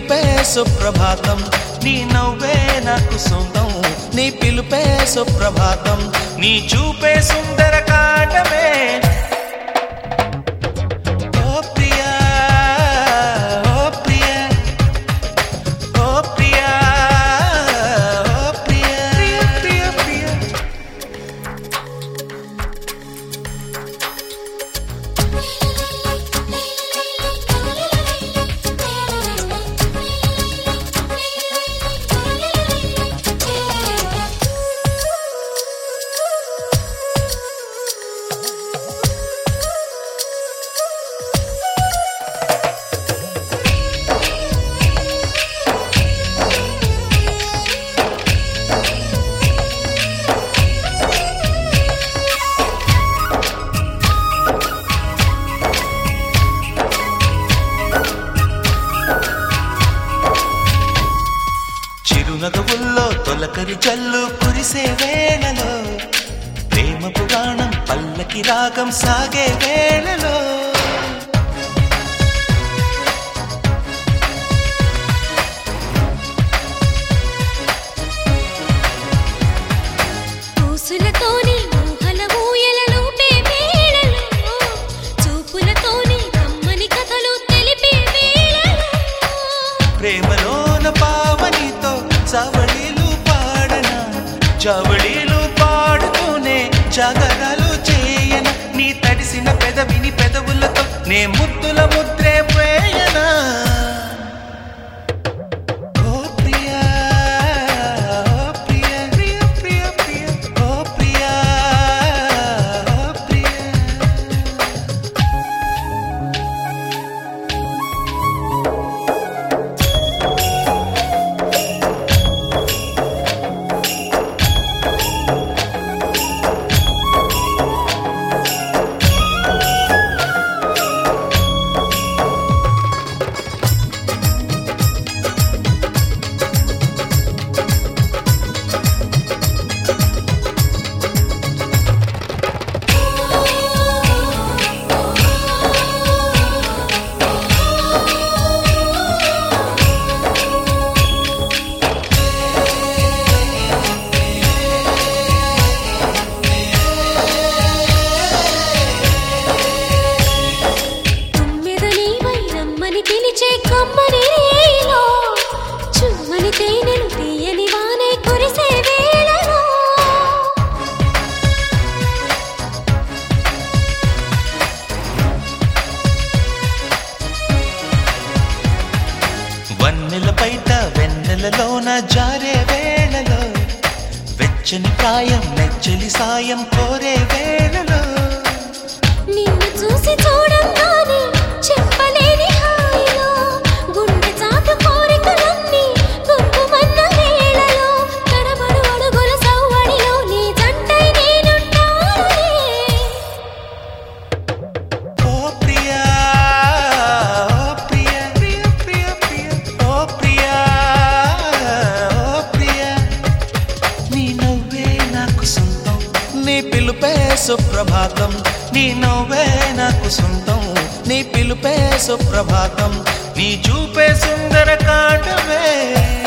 పిలుపే సుప్రభాతం నీ నవ్వే నాకు సొంతం నీ పిలుపే సుప్రభాతం నీ చూపే సుందర కాండమే ఓ ప్రియా ఓ ప్రియా ఓ ప్రియా ఓ ప్రియా ప్రియ ప్రియ చిరునగవుల్లో తొలకరి జల్లు కురిసే వేళలో ప్రేమ పురాణం పల్లకి రాగం సాగే వేళలో పూసులతోని ఊహల ఊయలలూపే వేళలో చూపులతోని కమ్మని కథలు తెలిపే వేళలో ప్రేమలోన పావనితో చావళీలు పాడనా చావళీలు పాడుతూనే జాగరాలు చేయన నీ తడిసిన పెదవిని పెదవులతో నే ముద్దుల ముద్రే వేయనా ఓ ప్రియా ఓ ప్రియా ప్రియ ప్రియ ప్రియ ఓ ప్రియా ఓ ప్రియా పిలిచే కమ్మని రేలో చుమ్మని తేనెను తీయని వానే కురిసే వేళలో వన్నెల పైట వెన్నెలలోన జారే వేళలో వెచ్చని ప్రాయం నెచ్చలి సాయం కోరే వేళలో నిన్ను చూసి చూడంగానే చెప్పలేని హాయిలో గుండె చాటు కోరికలన్నీ గుప్పుమన్న వేళలో తడబడు అడుగుల సవ్వడిలో నీ జంటై నేనుంటానులే ఓ ప్రియా ఓ ప్రియా ప్రియ ప్రియ ప్రియ ఓ ప్రియా ఓ ప్రియా నీ నవ్వే నాకు సొంతం నీ పిలుపే సుప్రభాతం నీ నవ్వే నాకు సొంతం నీ పిలుపే సుప్రభాతం నీ చూపే సుందర కాండమే